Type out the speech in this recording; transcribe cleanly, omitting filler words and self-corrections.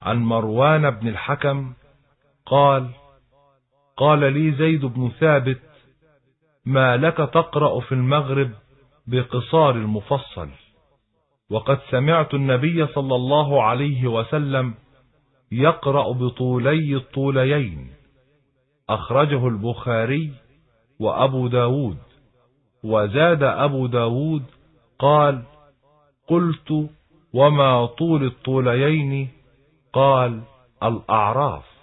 عن مروان بن الحكم قال: قال لي زيد بن ثابت: ما لك تقرأ في المغرب بقصار المفصل؟ وقد سمعت النبي صلى الله عليه وسلم يقرأ بطولي الطوليين. أخرجه البخاري وأبو داود. وزاد أبو داود قال: قلت: وما طول الطوليين؟ قال: الأعراف.